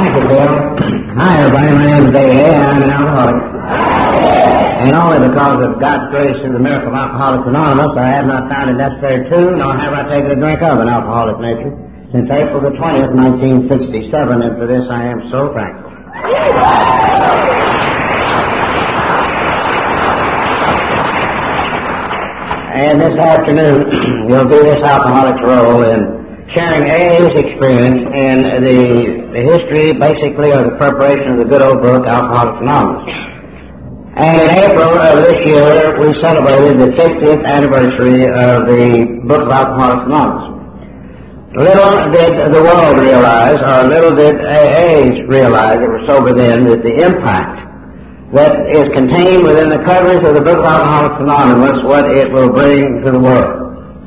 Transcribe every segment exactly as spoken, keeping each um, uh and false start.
Thank you, Bill. Hi, everybody. My name is A A, and I'm an alcoholic. And only because of God's grace through the miracle of Alcoholics Anonymous, I have not found it necessary to, nor have I taken a drink of an alcoholic nature since April the twentieth, nineteen sixty-seven, and for this I am so thankful. And this afternoon, we'll do this alcoholic's role in sharing A A's experience in the, the history, basically, of the preparation of the good old book, Alcoholics Anonymous. And in April of this year, we celebrated the fiftieth anniversary of the book of Alcoholics Anonymous. Little did the world realize, or little did A A's realize that were sober then, that the impact that is contained within the covers of the book of Alcoholics Anonymous, what it will bring to the world.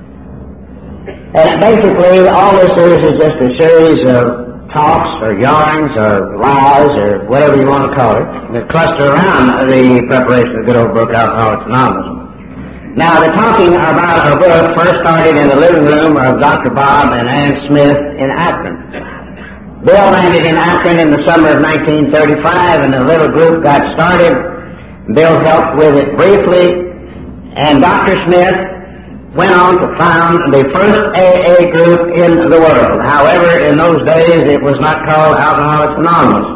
And basically, all this is is just a series of talks or yarns or lies or whatever you want to call it that cluster around the preparation of the good old book, Alcoholics Anonymous. Now, the talking about our book first started in the living room of Doctor Bob and Ann Smith in Akron. Bill landed in Akron in the summer of nineteen thirty-five, and the little group got started. Bill helped with it briefly, and Doctor Smith went on to found the first A A group in the world. However, in those days, it was not called Alcoholics Anonymous.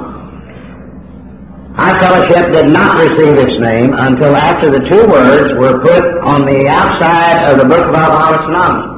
Our fellowship did not receive its name until after the two words were put on the outside of the book of Alcoholics Anonymous.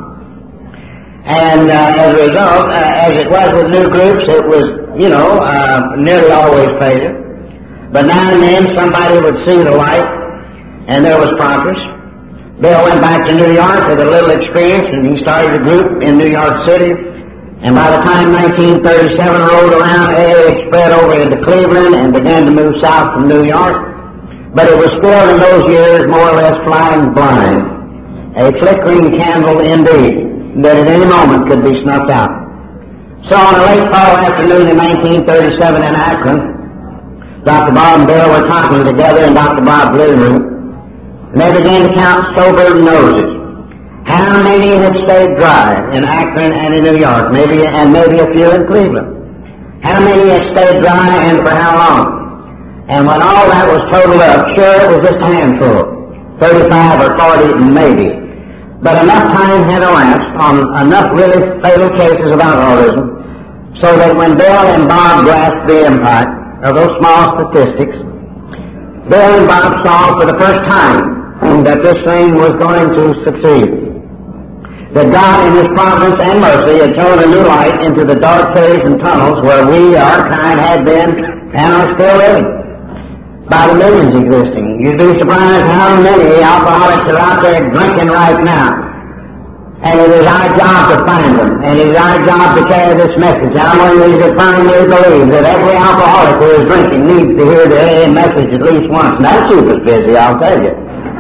And uh, as a result, uh, as it was with new groups, it was, you know, uh, nearly always failure. But now and then, somebody would see the light, and there was progress. Bill went back to New York with a little experience, and he started a group in New York City. And by the time nineteen thirty-seven rolled around, A A had spread over into Cleveland and began to move south from New York. But it was still in those years more or less flying blind, a flickering candle indeed, that at any moment could be snuffed out. So on a late fall afternoon in nineteen thirty-seven in Akron, Doctor Bob and Bill were talking together in Doctor Bob's living room. And they began to count sober noses. How many had stayed dry in Akron and in New York, maybe, and maybe a few in Cleveland? How many had stayed dry and for how long? And when all that was totaled up, sure, it was just a handful, thirty-five or forty maybe. But enough time had elapsed on enough really fatal cases of alcoholism so that when Bill and Bob grasped the impact of those small statistics, Bill and Bob saw for the first time that this thing was going to succeed. That God in His providence and mercy had thrown a new light into the dark caves and tunnels where we, our kind, had been and are still living. By the millions existing. You'd be surprised how many alcoholics are out there drinking right now. And it is our job to find them. And it is our job to carry this message. I'm one of these that firmly believe that every alcoholic who is drinking needs to hear the A A message at least once. And that'll keep us busy, I'll tell you.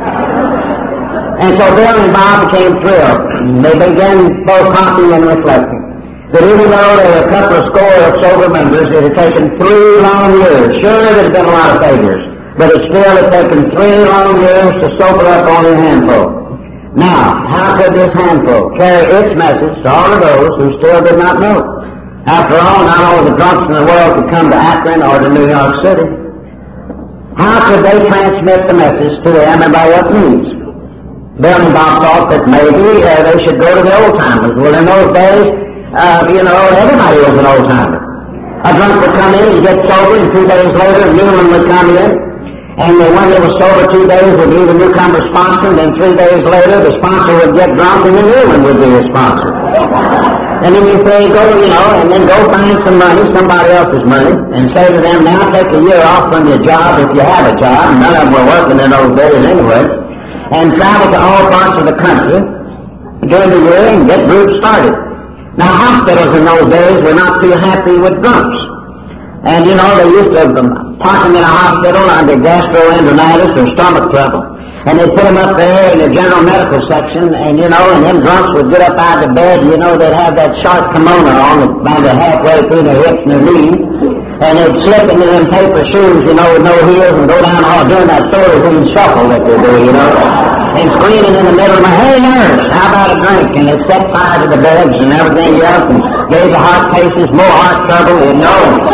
And so Bill and Bob became thrilled. They began both talking and reflecting that even though there were a couple of score of sober members, it had taken three long years. Sure, there had been a lot of failures, but it still had taken three long years to sober up only a handful. Now, how could this handful carry its message to all of those who still did not know? After all, not all of the drunks in the world could come to Akron or to New York City. How could they transmit the message to them and by what means? Bill and Bob thought that maybe uh, they should go to the old-timers. Well, in those days, uh, you know, everybody was an old-timer. A drunk would come in and get sober, and two days later, a new one would come in. And the one that was sober two days would be the newcomer sponsor, and then three days later, the sponsor would get drunk, and the new one would be his sponsor. And then you say, go, you know, and then go find some money, somebody else's money, and say to them, now take a year off from your job if you have a job. None of them were working in those days anyway. And travel to all parts of the country during the year and get groups started. Now, hospitals in those days were not too happy with drunks. And, you know, they used to um, park them in a hospital under gastroenteritis or stomach trouble. And they'd put them up there in the general medical section, and, you know, and them drunks would get up out of bed, and, you know, they'd have that sharp kimono on about halfway through their hips and their knees. And they'd slip into them paper shoes, you know, with no heels, and go down all doing that sort of thing shuffle that they do, you know. And screaming in the middle of my, hey nurse, how about a drink? And they set fire to the beds and everything else, and gave the heart cases more heart trouble, you know.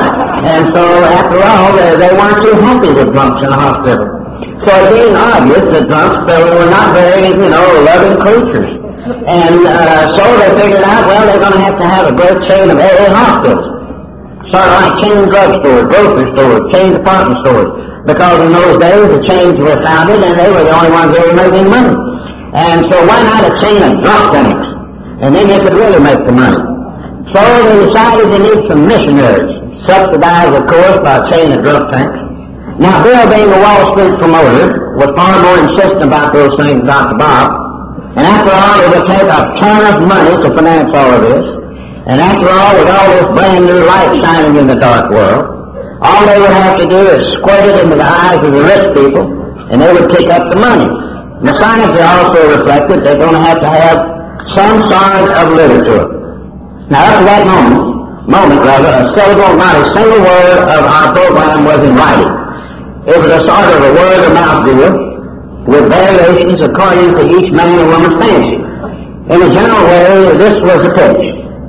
And so, after all, they, they weren't too happy with drunks in the hospital. So it being obvious that drunks were not very, you know, loving creatures. And uh, so they figured out, well, they're going to have to have a great chain of A A hospitals. Sort of like chain drugstores, grocery stores, chain department stores. Because in those days, the chains were founded, and they were the only ones that were making money. And so why not a chain of drunk tanks? And then you could really make the money. So they decided they need some missionaries, subsidized, of course, by a chain of drunk tanks. Now, Bill, being a Wall Street promoter, was far more insistent about those things than Doctor Bob. And after all, it would take a ton of money to finance all of this. And after all, with all this brand new light shining in the dark world, all they would have to do is squirt it into the eyes of the rich people, and they would kick up the money. The science also reflected they're going to have to have some sort of literature. Now, up to that moment, moment rather, a syllable, not a single word of our program was in writing. It was a sort of a word-of-mouth deal with variations according to each man and woman's fancy. In a general way, this was the pitch.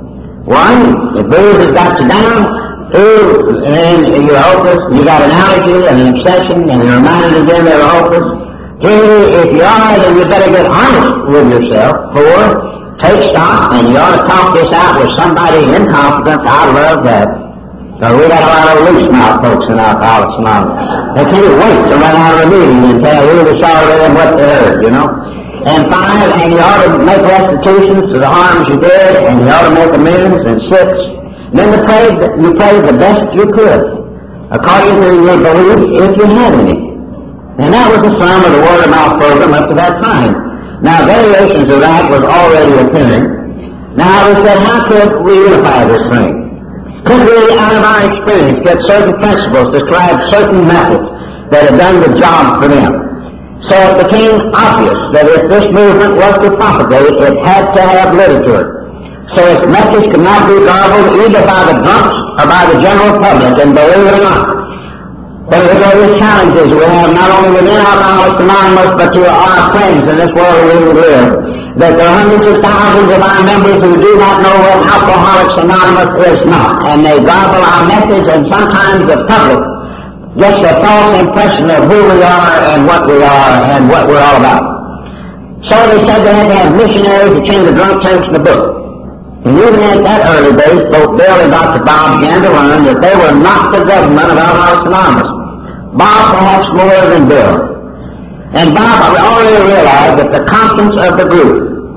One, if booze has got you down. Two, and you're hopeless. You got an allergy and an obsession, and you're reminded again that you're hopeless. Three, if you are, then you better get honest with yourself. Four, take stock, and you ought to talk this out with somebody in confidence. I love that. So we got a lot of loose-mouth folks in Alcoholics Anonymous. They can't wait to run out of a meeting and tell who they saw there and what they heard, you know. And five, and you ought to make restitutions to the harms you did, and you ought to make amends. And six, then you played, you played the best you could, according to your belief, if you had any. And that was the sum of the word-of-mouth program up to that time. Now, variations of that was already appearing. Now, we said, how could we unify this thing? Could we, out of our experience, get certain principles, describe certain methods that have done the job for them? So it became obvious that if this movement was to propagate, it had to have literature. So its message could not be garbled either by the drunks or by the general public, and believe it or not, one of the greatest challenges we have, not only within Alcoholics Anonymous, but to our friends in this world where we live, that there are hundreds of thousands of our members who do not know what Alcoholics Anonymous is not, and they garble our message, and sometimes the public gets a false impression of who we are and what we are and what we're all about. So they said they had to have missionaries to change the drunk tanks in the book. And even at that early days, both Bill and Doctor Bob began to learn that they were not the government of Alcoholics Anonymous. Bob perhaps more than Bill. And Bob already realized that the conscience of the group,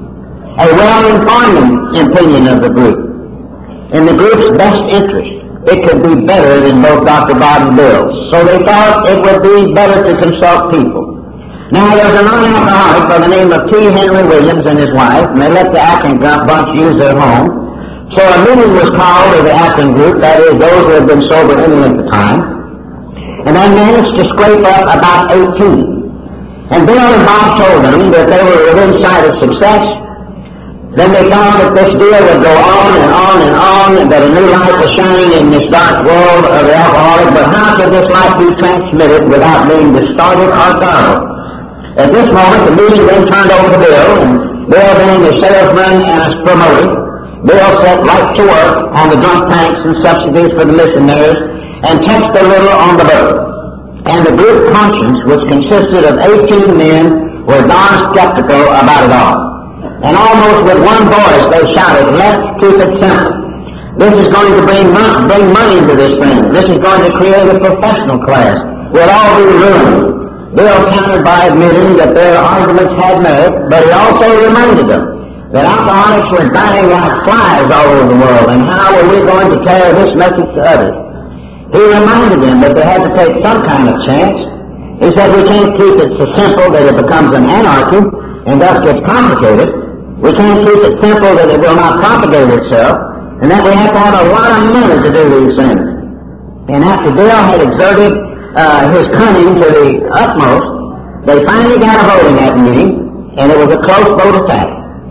a well-informed opinion of the group, in the group's best interest, it could be better than both Doctor Bob and Bill. So they thought it would be better to consult people. Now, there's a non-alcoholic by the name of T. Henry Williams and his wife, and they let the Akron bunch use their home. So a meeting was called of the Akron group, that is, those who had been sober any length of time, and they managed to scrape up about eighteen. And Bill and Bob told them that they were within sight of success. Then they found that this deal would go on and on and on, and that a new light was shining in this dark world of the alcoholic, but how could this light be transmitted without being distorted or garbled? At this moment, the meeting then turned over to Bill, and Bill, being a salesman and a promoter, Bill set right to work on the drunk tanks and subsidies for the missionaries, and touched a little on the book. And the group conscience, which consisted of eighteen men, were darn skeptical about it all. And almost with one voice they shouted, "Let's keep it simple. This is going to bring money, bring money into this thing. This is going to create a professional class. We'll all be ruined." Bill countered by admitting that their arguments had merit, but he also reminded them that alcoholics were dying like flies all over the world, and how were we going to carry this message to others? He reminded them that they had to take some kind of chance. He said we can't keep it so simple that it becomes an anarchy and thus gets complicated. We can't keep it simple that it will not propagate itself, and that we have to have a lot of money to do these things. And after Bill had exerted uh, his cunning to the utmost, they finally got a vote in that meeting, and it was a close vote attack.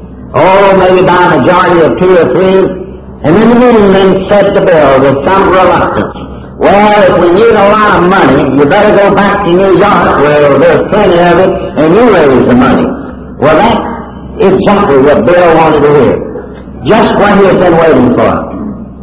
Oh, maybe by a majority of two or three. And then the meeting then said to Bill with some reluctance, "Well, if we need a lot of money, you better go back to New York where there's plenty of it, and you raise the money." Well, that's exactly what Bill wanted to hear. Just what he had been waiting for.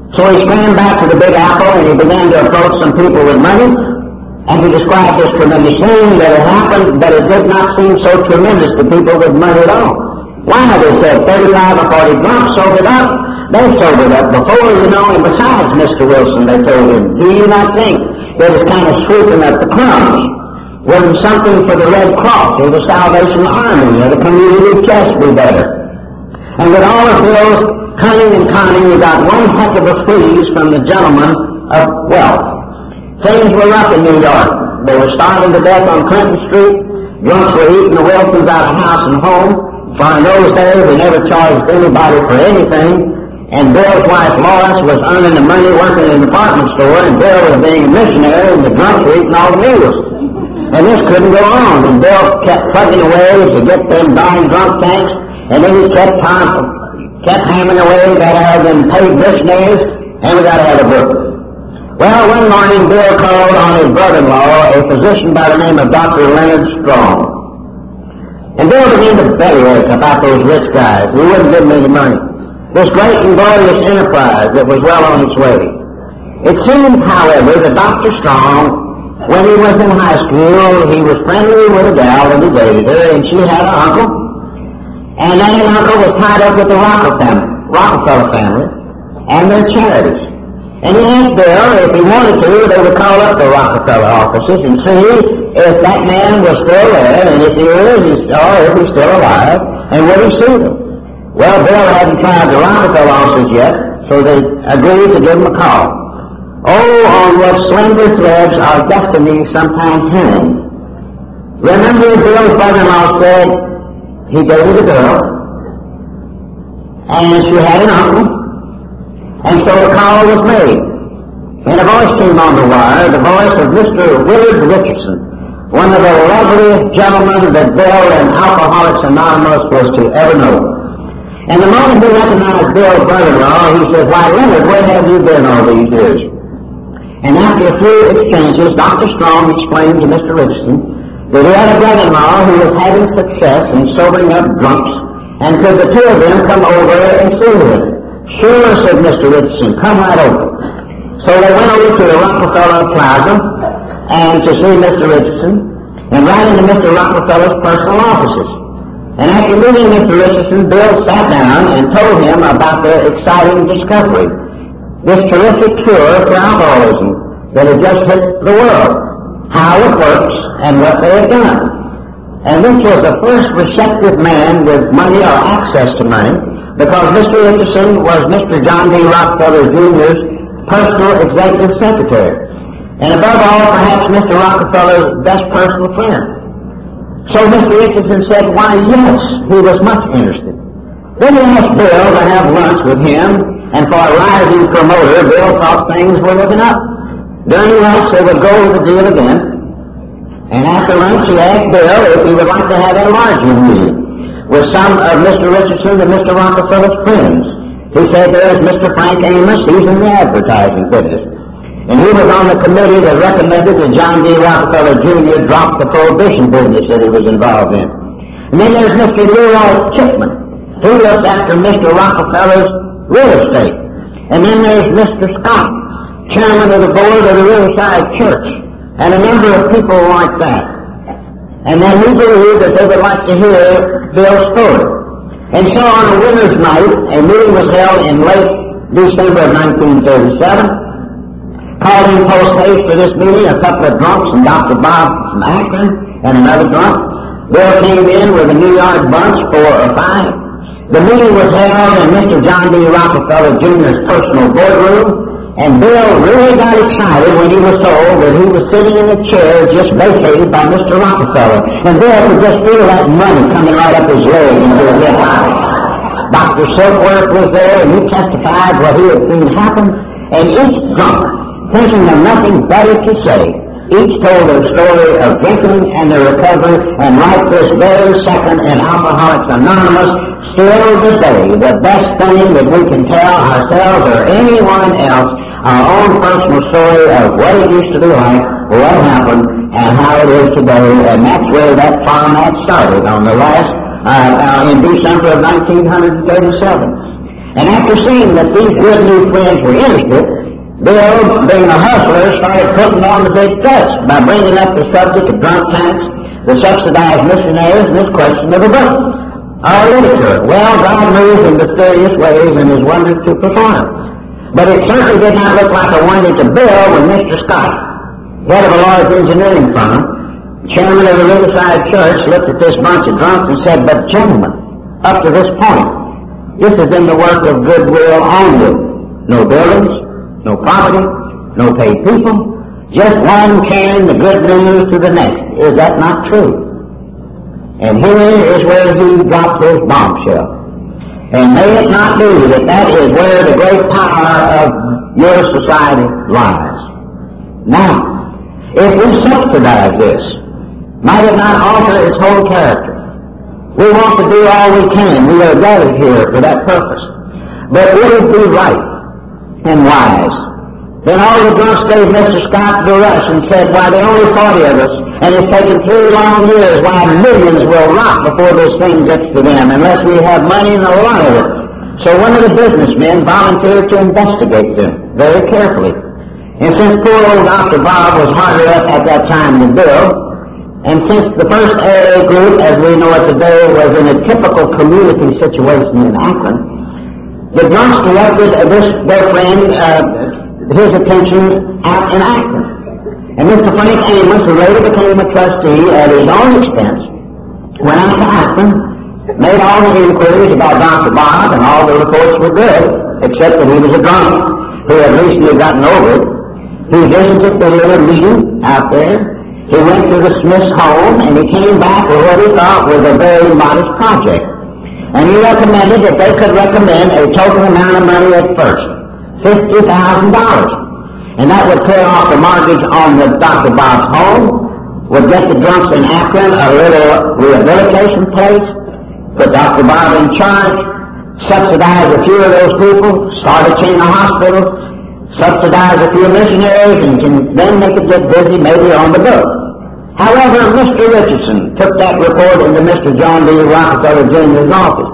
So he swam back to the Big Apple and he began to approach some people with money, and he described this tremendous thing that had happened, but it did not seem so tremendous to people with money at all. Why, they said, thirty-five or forty drunks sobered up. They sobered up before you know, and besides, Mister Wilson, they told him, do you not think that it's kind of sweeping up the crumbs? Wouldn't something for the Red Cross or the Salvation Army or the community chest be better? And with all of Bill's cunning and conning, we got one heck of a squeeze from the gentleman of wealth. Things were rough in New York. They were starving to death on Clinton Street. Drunks were eating the Wilsons out of house and home. For in those days, they never charged anybody for anything. And Bill's wife, Lois, was earning the money working in the department store, and Bill was being a missionary, and the drunks were eating all the meals. And this couldn't go on. And Bill kept plugging away to get them darn drunk tanks, and then he kept time, kept hammering away, we got to have them paid missionaries, and we got to have a book. Well, one morning, Bill called on his brother-in-law, a physician by the name of Doctor Leonard Strong. And Bill began to bellyache about those rich guys who wouldn't give him any money. This great and glorious enterprise that was well on its way. It seemed, however, that Doctor Strong, when he was in high school, he was friendly with a gal and he dated her, and she had an uncle. And that uncle was tied up with the Rockefeller family, Rockefeller family and their charities. And he asked Bill if he wanted to, they would call up the Rockefeller offices and see if that man was still there, and if he is, or if he's still alive, and would he see them. Well, Bill hadn't tried the Rockefeller offices yet, so they agreed to give him a call. Oh, on what slender threads our destiny sometimes hang. Remember, Bill's brother-in-law said he dated a girl, and she had an uncle, and so the call was made. And a voice came on the wire, the voice of Mister Willard Richardson, one of the loveliest gentlemen that Bill and Alcoholics Anonymous was to ever know. And the moment he recognized Bill's brother-in-law, he said, why, Leonard, where have you been all these years? And after a few exchanges, Doctor Strong explained to Mister Richardson that he had a brother-in-law who was having success in sobering up drunks, and could the two of them come over and see him? Sure, said Mister Richardson, come right over. So they went over to the Rockefeller Plaza and to see Mister Richardson, and right into Mister Rockefeller's personal offices. And after meeting Mister Richardson, Bill sat down and told him about their exciting discovery, this terrific cure for alcoholism that had just hit the world, how it works, and what they had done. And this was the first receptive man with money or access to money, because Mister Richardson was Mister John D. Rockefeller Junior's personal executive secretary, and above all, perhaps Mister Rockefeller's best personal friend. So Mister Richardson said, why, yes, he was much interested. Then he asked Bill to have lunch with him, and for a rising promoter, Bill thought things were looking up. During lunch, they would go over the deal again, and after lunch, he asked Bill if he would like to have a larger meeting with some of Mister Richardson and Mister Rockefeller's friends. He said, there's Mister Frank Amos, he's in the advertising business. And he was on the committee that recommended that John D. Rockefeller Junior drop the prohibition business that he was involved in. And then there's Mister Leroy Chipman, who looks after Mister Rockefeller's real estate. And then there's Mister Scott, chairman of the board of the Riverside Church, and a number of people like that. And then he believed that they would like to hear Bill's story. And so on a winter's night, a meeting was held in late December of nineteen thirty-seven. Called in post haste for this meeting a couple of drunks and Doctor Bob from Akron and another drunk. Bill came in with a New York bunch, four or five. The meeting was held in Mister John D. Rockefeller Junior's personal boardroom, and Bill really got excited when he was told that he was sitting in a chair just vacated by Mister Rockefeller. And Bill could just feel that money coming right up his leg into his left eye. Doctor Silkworth was there, and he testified what he had seen happen, and each drunk, thinking of nothing better to say, each told their story of drinking and their recovery, and right this very second in Alcoholics Anonymous, still today, the best thing that we can tell ourselves or anyone else, our own personal story of what it used to be like, what happened, and how it is today, and that's where that format started on the last, uh, uh, in December of nineteen thirty-seven. And after seeing that these good new friends were interested, Bill, being a hustler, started putting on the big fuss by bringing up the subject of drunk tanks, the subsidized missionaries, and this question of a book, or literature. Well, God moves in mysterious ways and is wonders to perform. But it certainly did not look like a wonder to Bill when Mister Scott, head of a large engineering firm, chairman of the Riverside Church, looked at this bunch of drunks and said, "But gentlemen, up to this point, this has been the work of goodwill only. No buildings, no property, no paid people, just one carrying the good news to the next. Is that not true?" And here is where he dropped his bombshell. And may it not be that that is where the great power of your society lies. Now, if we subsidize this, might it not alter its whole character? We want to do all we can. We are gathered here for that purpose. But would it be right and wise? Then all the drunks gave Mister Scott the rush and said, "Why, there are only forty of us, and it's taken three long years. Why, millions will rot before this thing gets to them, unless we have money and a lot of it." So one of the businessmen volunteered to investigate them very carefully. And since poor old Doctor Bob was harder up at that time than Bill, and since the first A A group, as we know it today, was in a typical community situation in Akron, the drunks directed this, their friend, uh, his attention out in Akron. And Mister Frank Amos, who later became a trustee at his own expense, went out to Akron, made all the inquiries about Doctor Bob, and all the reports were good, except that he was a drunk who had recently gotten over it. He visited the little meeting out there. He went to the Smith's home, and he came back with what he thought was a very modest project. And he recommended that they could recommend a total amount of money at first, fifty thousand dollars. And that would clear off the mortgage on the Doctor Bob's home, would get the drunks in Akron a little rehabilitation place, put Doctor Bob in charge, subsidize a few of those people, start a chain of hospitals, subsidize a few missionaries, and can, then they could get busy maybe on the book. However, Mister Richardson took that report into Mister John D. Rockefeller Junior's office,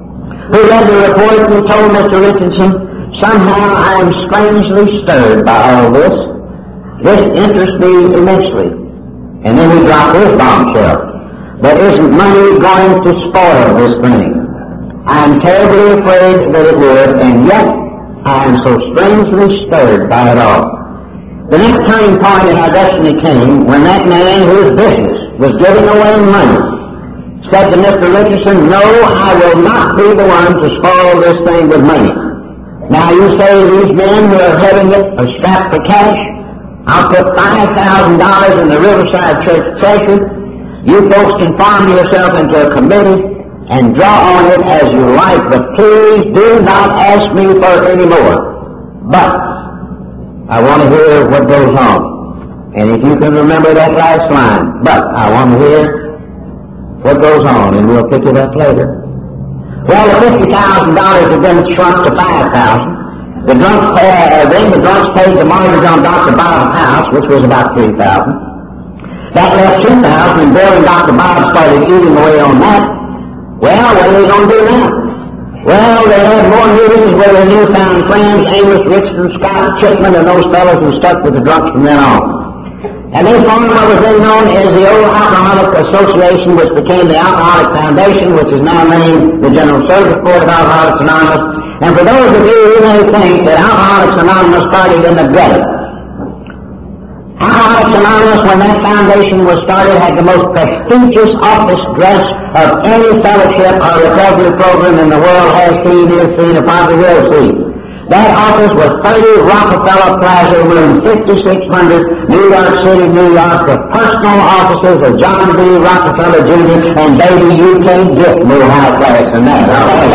who read the report and told Mister Richardson, "Somehow I am strangely stirred by all this. This interests me immensely." And then he dropped his bombshell. "But isn't money going to spoil this thing? I am terribly afraid that it would, and yet I am so strangely stirred by it all." The next turning point in our destiny came when that man whose business was giving away money said to Mister Richardson, "No, I will not be the one to spoil this thing with money. Now you say these men who are having it are strapped for cash. I'll put five thousand dollars in the Riverside Church treasury. You folks can farm yourself into a committee and draw on it as you like, but please do not ask me for any more. But I want to hear what goes on." And if you can remember that last line, "But I want to hear what goes on," and we'll pick it up later. Well, the fifty thousand dollars had been shrunk to five thousand dollars. The drunks paid, uh, then the drunks paid the mortgage on Doctor Bob's house, which was about three thousand dollars. That left two thousand dollars, and Bill and Doctor Bob started eating away on that. Well, what are they going to do now? Well, they had more meetings with their newfound friends, Amos, Richardson, Scott, Chipman, and those fellows who stuck with the drunks from then on. And they formed what was then known as the Old Alcoholic Association, which became the Alcoholic Foundation, which is now named the General Service Board of Alcoholics Anonymous. And for those of you who may think that Alcoholics Anonymous started in the ghetto, Alcoholics Anonymous, when that foundation was started, had the most prestigious office dress of any fellowship or recovery program in the world has seen, is seen, or probably will see. That office was thirty Rockefeller Plaza Room, fifty-six hundred, New York City, New York, the personal offices of John D. Rockefeller Junior And baby, you can't get more high class than that.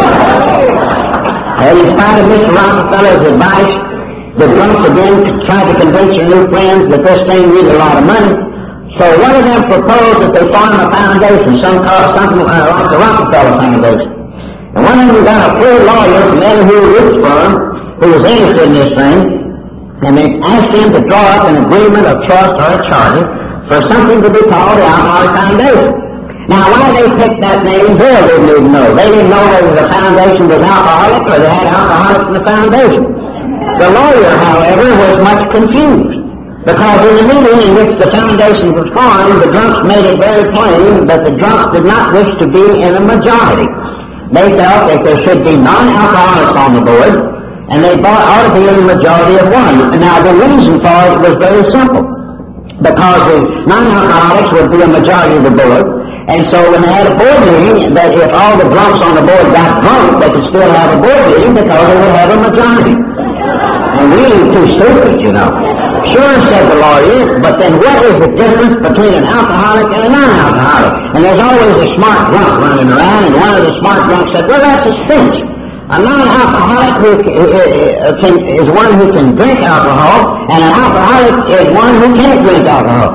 And in spite of Mister Rockefeller's advice, the drunks again tried to convince your new friends that this thing needed a lot of money. So one of them proposed that they form a foundation, some called something uh, like the Rockefeller Foundation. And one of them got a free lawyer from Elihu Root's firm who was interested in this thing, and they asked him to draw up an agreement of trust or a charter for something to be called the Alcoholic Foundation. Now, why they picked that name, Bill didn't even know. They didn't know whether the foundation was alcoholic or they had alcoholics in the foundation. The lawyer, however, was much confused, because in the meeting in which the foundation was formed, the drunks made it very plain that the drunks did not wish to be in a majority. They felt that there should be non-alcoholics on the board, and they thought ought to be in the majority of one. Now, the reason for it was very simple, because the non-alcoholics would be a majority of the board, and so when they had a board meeting, that if all the drunks on the board got drunk, they could still have a board meeting because they would have a majority. And really too stupid, you know. Sure, said the lawyer, but then what is the difference between an alcoholic and a non-alcoholic? And there's always a smart drunk running around, and one of the smart drunks said, well, that's a cinch. A non-alcoholic who can, is one who can drink alcohol, and an alcoholic is one who can't drink alcohol.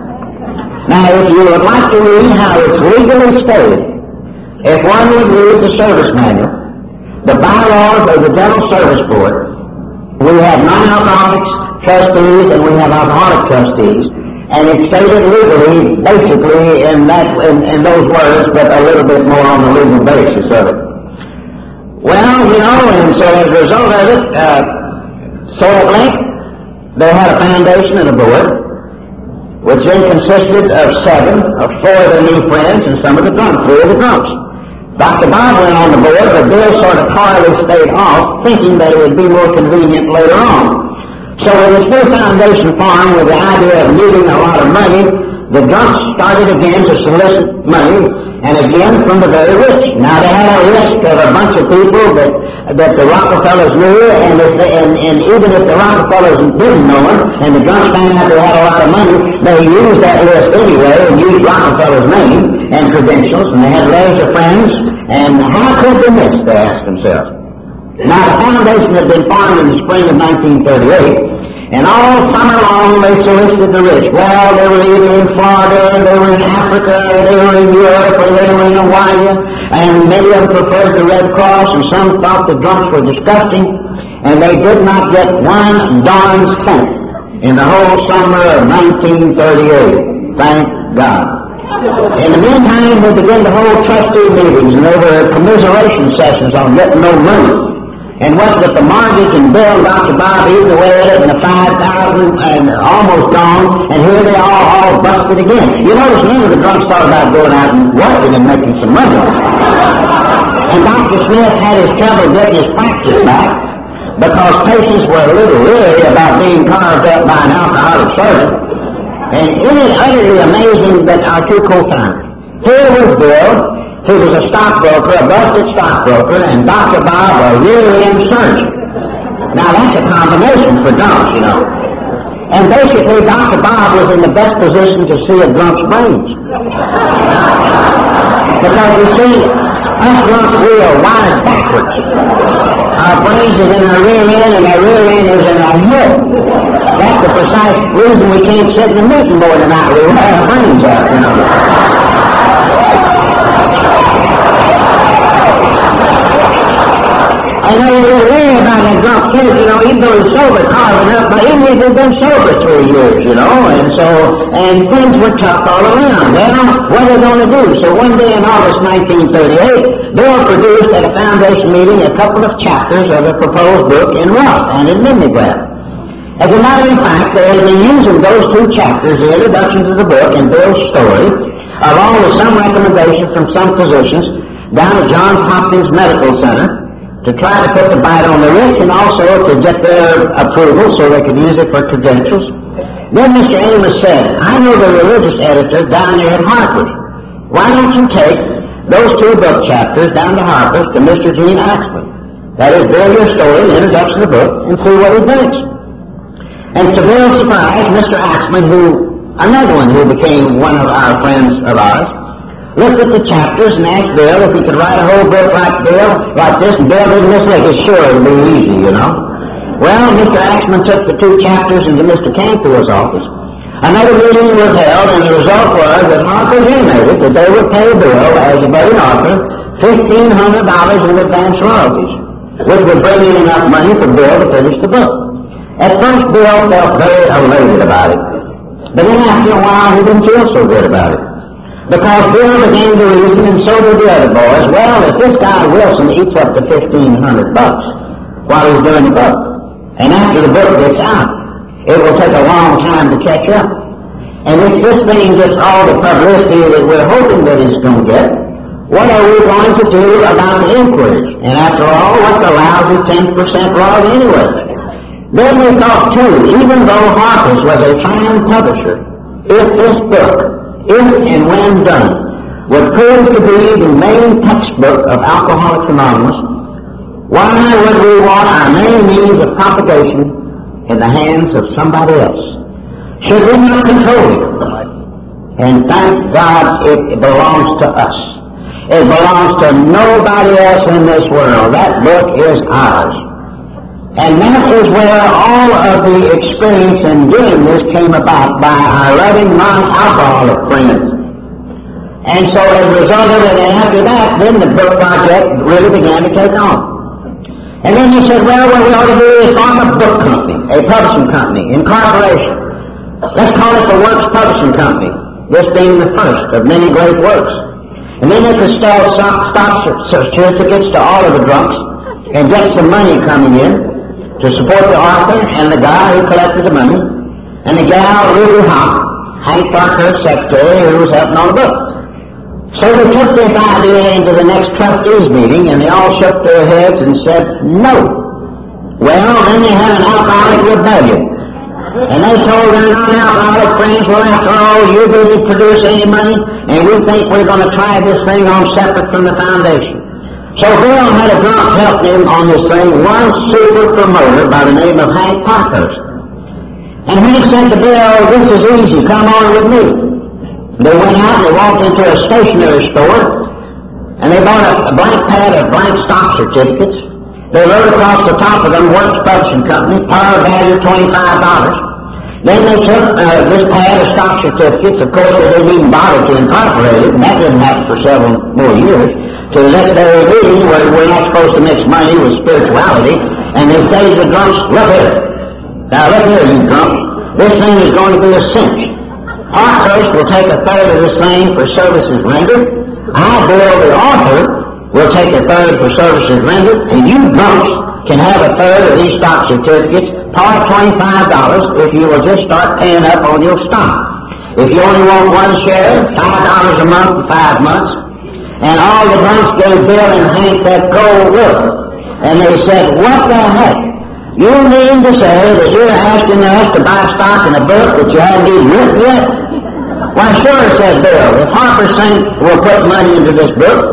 Now, if you would like to read how it's legally stated, if one would read the service manual, the bylaws of the General Service Board, we have non-alcoholics trustees and we have alcoholic trustees, and it's stated legally, basically, in that in, in those words, but a little bit more on the legal basis of it. Well, you know, and so as a result of it, uh, Salt Lake, they had a foundation and a board, which then consisted of seven, of four of their new friends, and some of the drunks, three of the drunks. Doctor Bob went on the board, but Bill sort of quietly stayed off, thinking that it would be more convenient later on. So when this new foundation formed with the idea of needing a lot of money, the drunks started again to solicit money, and again from the very rich. Now they had a risk of a bunch of people that that the Rockefellers knew, and, if they, and, and even if the Rockefellers didn't know them, and the drunks found out they had a lot of money, they used that list anyway and used Rockefeller's name and credentials, and they had loads of friends, and how could they miss, they asked themselves. Now the foundation had been formed in the spring of nineteen thirty-eight, and all summer long they solicited the rich. Well, they were either in Florida, they were in Africa, they were in Europe, or they were in Hawaii, and many of them preferred the Red Cross, and some thought the drunks were disgusting, and they did not get one darn cent in the whole summer of nineteen thirty-eight. Thank God. In the meantime, we began to hold trustee meetings, and there were commiseration sessions on getting no money. And what with the mortgage and Bill and Doctor Bob eating away at it, and the five thousand and almost gone, and here they all all busted again. You notice none of the drunks thought about going out and working and making some money. And Doctor Smith had his trouble getting his practice back because patients were a little leery about being carved up by an alcoholic surgeon. And isn't it utterly amazing that our two co-founders, here was Bill, who was a stockbroker, a busted stockbroker, and Doctor Bob, a rear-end surgeon. Now that's a combination for drunks, you know. And basically, Doctor Bob was in the best position to see a drunk's brains. Because you see, us drunks, we are wired backwards. Our brains is in our rear end, and our rear end is in our head. That's the precise reason we can't sit in the meeting board tonight. We wear our brains out, you know. And they were worried about that drunk kid, you know, even though he's sober, carving up, but even if he'd been sober three years, you know, and so, and things were tough all around. Well, what are they going to do? So one day in August nineteen thirty-eight, Bill produced at a foundation meeting a couple of chapters of a proposed book in rough and in mimeograph. As a matter of fact, they had been using those two chapters, the introduction to the book and Bill's story, along with some recommendations from some physicians, down at Johns Hopkins Medical Center, to try to put the bite on the rich and also to get their approval so they could use it for credentials. Then Mister Amos said, I know the religious editor down there at Harper's. Why don't you take those two book chapters down to Harper's to Mister Gene Axman? That is, Bill your story, the introduction to the book, and see what he thinks. And to Bill's surprise, Mister Axman, who, another one who became one of our friends of ours, looked at the chapters and asked Bill if he could write a whole book like Bill, like this, and Bill didn't miss it. Sure, it'll be easy, you know. Well, Mister Axman took the two chapters into Mister Canfield's office. Another meeting was held, and the result was that Harper's intimated that they would pay Bill, as a budding author, fifteen hundred dollars in advance royalties, which would bring in enough money for Bill to finish the book. At first, Bill felt very elated about it, but then after a while, he didn't feel so good about it. Because Bill began to reason, and so did the other boys, well, if this guy Wilson eats up to fifteen hundred bucks while he's doing the book, and after the book gets out, it will take a long time to catch up. And if this thing gets all the publicity that we're hoping that it's going to get, what are we going to do about the inquiries? And after all, what's a lousy ten percent log anyway? Then we thought, too, even though Harper's was a fine publisher, if this book, if and when done, would prove to be the main textbook of Alcoholics Anonymous, why would we want our main means of propagation in the hands of somebody else? Should we not control it? And thank God it belongs to us. It belongs to nobody else in this world. That book is ours. And that is where all of the experience in doing this came about, by our loving non-alcoholic friends. And so as a result of it, and after that, then the book project really began to take on. And then he said, well, what we ought to do is form a book company, a publishing company, incorporation. Let's call it the Works Publishing Company, this being the first of many great works. And then they could sell stock certificates to all of the drunks and get some money coming in to support the author and the guy who collected the money, and the gal, Ruby Hop, Hank Parker's secretary, who was helping on the book. So they took this idea into the next trustees meeting, and they all shook their heads and said, no. Well, then they had an alcoholic rebellion. And they told their non-alcoholic friends, well, after all, you didn't produce any money, and we think we're going to try this thing on separate from the foundation. So Bill had a drunk help him on this thing, one super promoter by the name of Hank Parkhurst. And Hank said to Bill, this is easy, come on with me. They went out and they walked into a stationery store, and they bought a, a blank pad of blank stock certificates. They wrote across the top of them, Works Publishing Company, par value twenty-five dollars. Then they took uh, this pad of stock certificates. Of course, they didn't even bother to incorporate it, and that didn't happen for several more years. To the secondary meeting, where we're not supposed to mix money with spirituality, and they say to the drunks, look here. Now look here, you drunks. This thing is going to be a cinch. Parkhurst will take a third of this thing for services rendered. I, Bill, the author, will take a third for services rendered, and you drunks can have a third of these stock certificates, par twenty-five dollars, if you will just start paying up on your stock. If you only want one share, five dollars a month for five months. And all the drunks gave Bill and Hank that gold look. And they said, what the heck? You mean to say that you're asking us to buy stock in a book that you haven't even written yet? Why, sure, said Bill. If Harper Sink will put money into this book.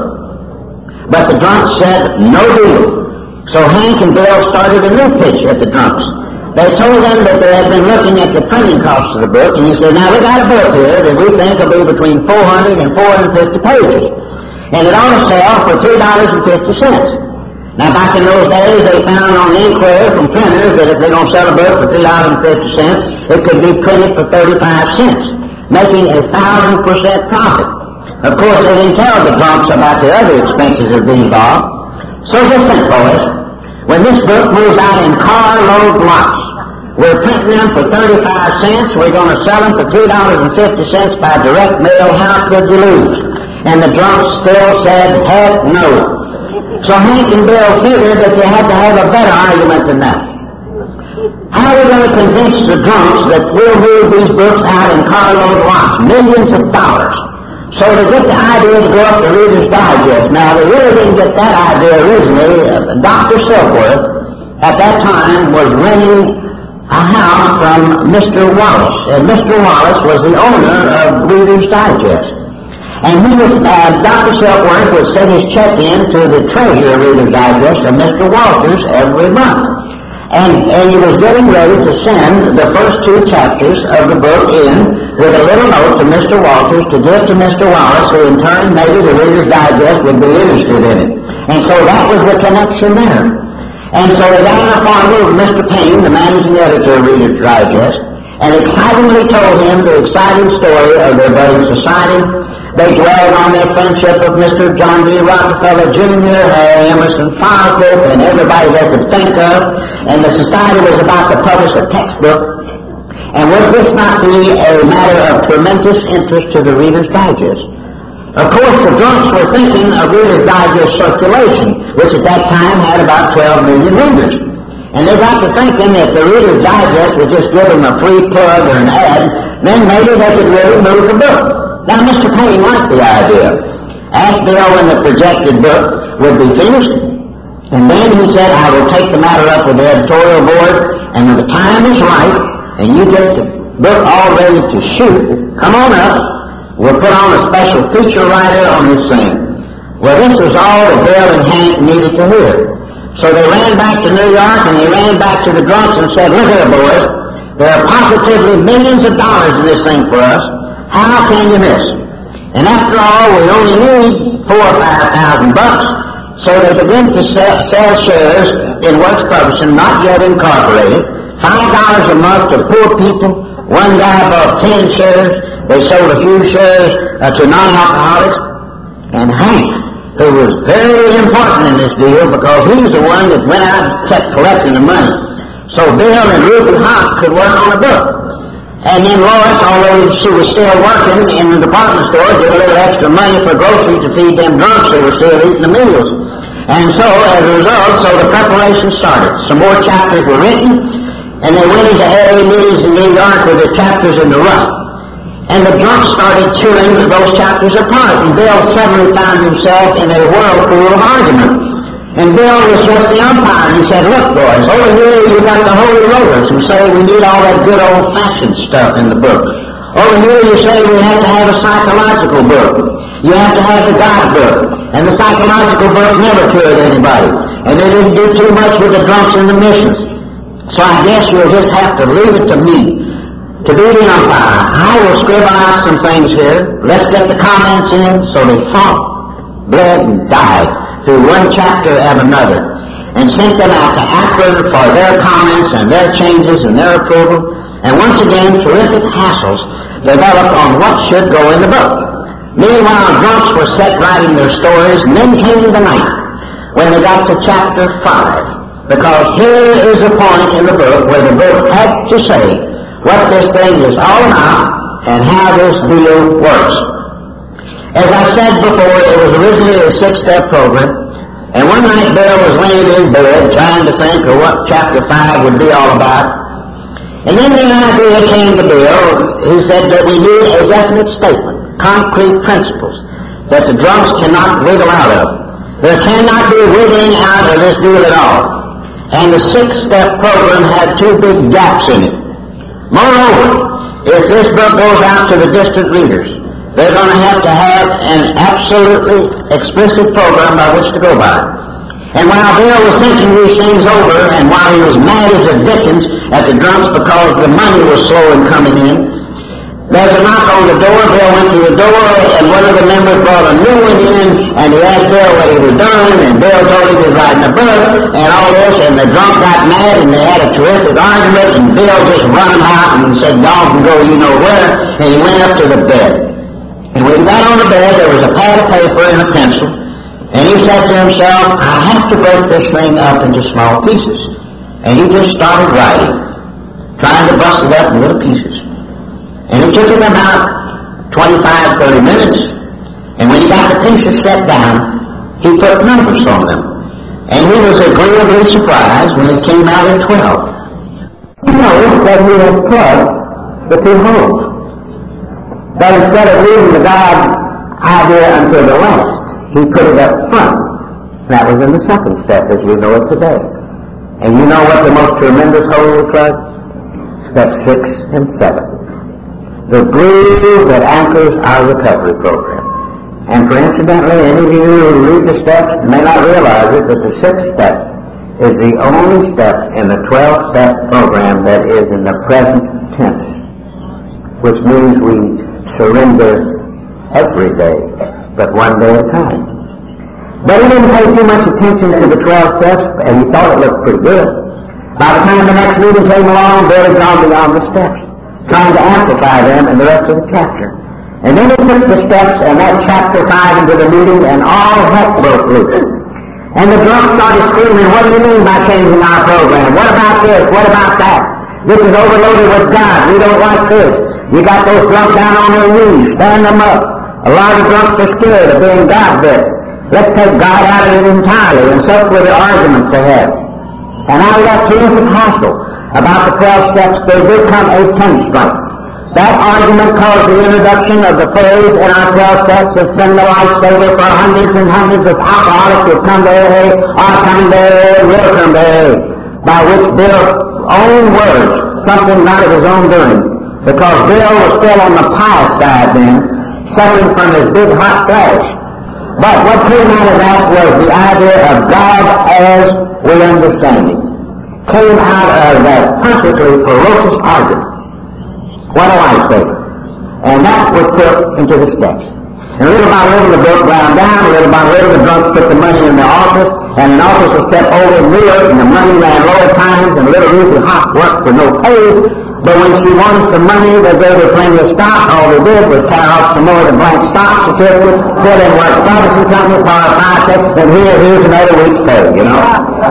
But the drunks said, no deal. So Hank and Bill started a new pitch at the drunks. They told them that they had been looking at the printing costs of the book, and he said, now we got a book here that we think will be between four hundred and four hundred fifty pages. And it ought to sell for three dollars and fifty cents. Now, back in those days, they found on the inquiry from printers that if they're going to sell a book for three dollars and fifty cents, it could be printed for thirty-five cents, making a thousand percent profit. Of course, they didn't tell the drunks about the other expenses that would be involved. So just think, boys, when this book moves out in carload lots, we're printing them for thirty-five cents, we're going to sell them for three dollars and fifty cents by direct mail. How could you lose? And the drunks still said, heck no. So Hank and Bill figured that they had to have a better argument than that. How are we going to convince the drunks that we'll move these books out in carload lots, millions of dollars? So to get the idea to go up to Reader's Digest. Now, they really didn't get that idea originally. Doctor Silkworth, at that time, was renting a house from Mister Wallace. And Mister Wallace was the owner of Reader's Digest. And he was, uh, Doctor Silkworth would send his check in to the treasurer of Reader's Digest of Mister Walters every month. And, and he was getting ready to send the first two chapters of the book in with a little note to Mister Walters to give to Mister Wallace, who in turn maybe the Reader's Digest would be interested in it. And so that was the connection there. And so they got on a phone with Mister Payne, the managing editor of Reader's Digest, and excitingly told him the exciting story of their budding society. They dwelled on their friendship with Mister John D. Rockefeller Junior, Harry Emerson Farquhar, and everybody they could think of. And the society was about to publish a textbook. And would this not be a matter of tremendous interest to the Reader's Digest? Of course, the drunks were thinking of Reader's Digest circulation, which at that time had about twelve million readers. And they got to thinking that the Reader's Digest would just give them a free plug or an ad, then maybe they could really move the book. Now, Mister Paine liked the idea. Asked Bill when the projected book would be finished, and then he said, I will take the matter up with the editorial board, and when the time is right, and you get the book all ready to shoot, come on up. We'll put on a special feature writer on this thing. Well, this was all that Bill and Hank needed to hear. So they ran back to New York, and they ran back to the drunks and said, look here, boys, there are positively millions of dollars in this thing for us. How can you miss? And after all, we only need four or five thousand bucks. So they began to sell, sell shares in Works Publishing, not yet incorporated, five dollars a month to poor people. One guy bought ten shares. They sold a few shares uh, to non-alcoholics. And Hank, who was very important in this deal because he was the one that went out and kept collecting the money. So Bill and Ruby Hawk could work on the book. And then Lois, although she was still working in the department store, did a little extra money for groceries to feed them drunks who were still eating the meals. And so, as a result, so the preparation started. Some more chapters were written, and they went into A A meetings in New York with the chapters in the rough. And the drunks started chewing those chapters apart, and Bill suddenly found himself in a whirlpool of argument. And Bill was just the umpire, and he said, look, boys, over here you got the holy rollers who say we need all that good old-fashioned stuff in the book. Over here you say we have to have a psychological book. You have to have the God book. And the psychological book never cured anybody. And they didn't do too much with the drunks and the missions. So I guess you'll just have to leave it to me to be the umpire. I will scribble out some things here. Let's get the comments in. So they fought, bled, and died through one chapter of another, and sent them out to Akron for their comments and their changes and their approval. And once again, terrific hassles developed on what should go in the book. Meanwhile, drunks were set writing their stories, and then came the night when they got to chapter five, because here is a point in the book where the book had to say what this thing is all about and how this deal works. As I said before, it was originally a six-step program, and one night Bill was laying in bed trying to think of what chapter five would be all about. And then the idea came to Bill. He said that we need a definite statement, concrete principles, that the drunks cannot wiggle out of. There cannot be wiggling out of this deal at all. And the six-step program had two big gaps in it. Moreover, if this book goes out to the distant readers, they're going to have to have an absolutely explicit program by which to go by. And while Bill was thinking these things over, and while he was mad as a Dickens at the drunks because the money was slow in coming in, there was a knock on the door. Bill went to the door, and one of the members brought a new one in, and he asked Bill what he was doing, and Bill told him he was writing a book, and all this, and the drunk got mad, and they had a terrific argument, and Bill just run him out and said, y'all can go you know where, and he went up to the bed. And when he got on the bed, there was a pad of paper and a pencil. And he said to himself, I have to break this thing up into small pieces. And he just started writing, trying to bust it up in little pieces. And it took him about twenty-five, thirty minutes. And when he got the pieces set down, he put numbers on them. And he was agreeably surprised when it came out at twelve. He noticed that he had plugged the two holes. But instead of leaving the God idea until the last, he put it up front. That was in the second step as we know it today. And you know what the most tremendous hole was? Step six and seven. The glue that anchors our recovery program. And for incidentally, any of you who read the steps may not realize it, but the sixth step is the only step in the twelve-step program that is in the present tense, which means we surrender every day, but one day at a time. But he didn't pay too much attention to the twelve steps, and he thought it looked pretty good. By the time the next meeting came along, Bill had gone beyond the steps, trying to amplify them in the rest of the chapter. And then he took the steps and that chapter five into the meeting, and all heck broke loose. And the drunk started screaming, what do you mean by changing our program? What about this? What about that? This is overloaded with God. We don't like this. You got those drunk down on their knees. Stand them up. A lot of drunks are scared of being God-bit. Let's take God out of it entirely, and such were the arguments they had. And out of that terrific hassle about the twelve steps, there did come a tenth strike. That argument caused the introduction of the phrase in our twelve steps of send the lifesaver for hundreds and hundreds of alcoholics who come to A A, are coming to A A, and will come to A A, by which Bill's own words, something not of his own doing, because Bill was still on the pious side then, suffering from his big hot flash. But what came out of that was the idea of God as we understand Him. Came out of that perfectly ferocious argument. What a lifesaver. And that was put into the steps. And little by little the book wound down, little by little the drunks put the money in the office, and an office was kept over in New York, and the money ran low at times, and little Ruthie Hot worked for no pay. But when she wanted some money, they gave her plenty of stock. All they did was carry off some more of the blank stock certificates, put in work Ferguson Company, for a five cents, and here, here's another week's pay, you know.